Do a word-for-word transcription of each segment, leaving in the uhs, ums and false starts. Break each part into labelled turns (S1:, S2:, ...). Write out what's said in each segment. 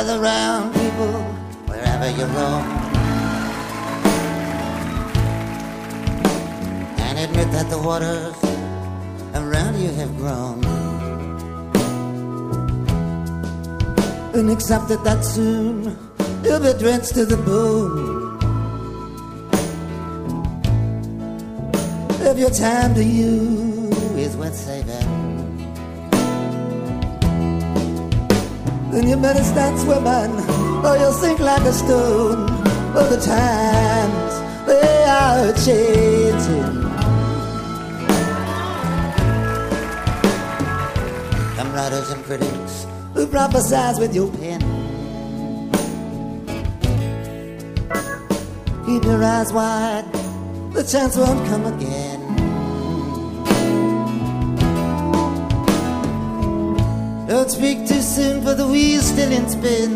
S1: gather round, people, wherever you roam, and admit that the waters around you have grown, and accept that, that soon you'll be drenched to the bone. If your time to you is worth saving, then you better start swimming, or you'll sink like a stone. For the times, they are changing. Come writers and critics who prophesize with your pen, keep your eyes wide, the chance won't come again. Don't speak too soon, for the wheel's still in spin,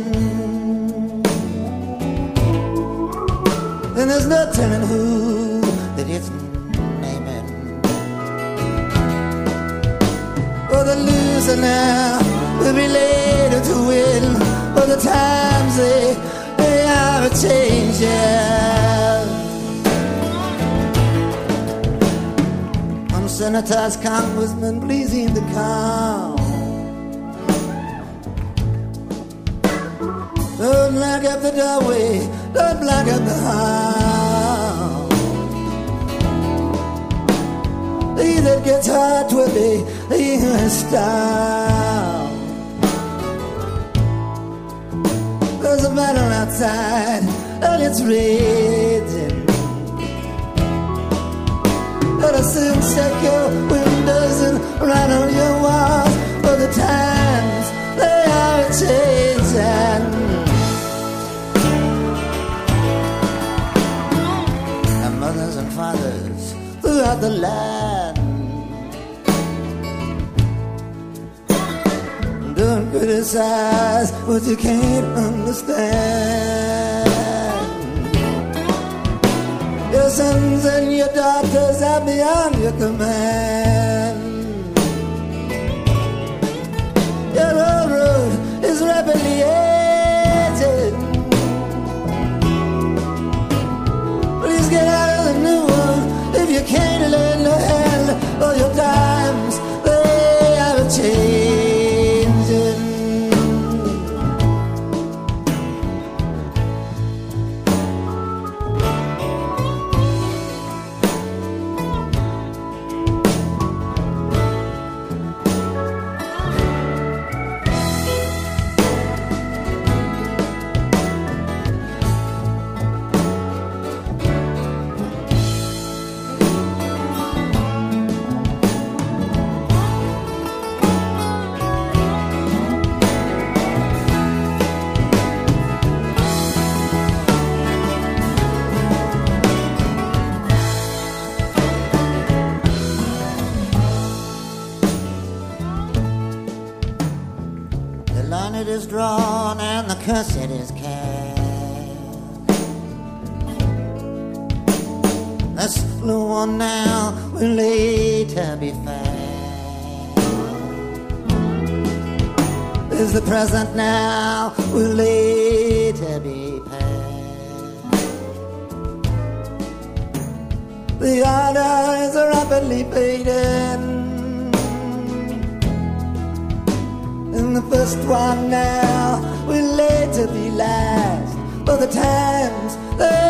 S1: and there's no telling who that it's naming. For the loser now will be later to win, for the times they, they are changing. Senators, congressmen, please heed the call. Don't block up the doorway, don't block up the hall. He that gets hot will be, he will stall. There's a battle outside, and it's raging. Better soon shut your windows and rattle your walls, for the times they are changing. And mothers and fathers throughout the land, don't criticize what you can't understand. Your sons and your daughters are beyond your command. Your old road is rapidly aging. Please get out of the new one if you can't lend a hand, for your times, they are changing. It is drawn and the curse it is cast. This blue one now will later be fast. Is the present now will later be past. The order is rapidly fading, and the first one now will later be last, for the times they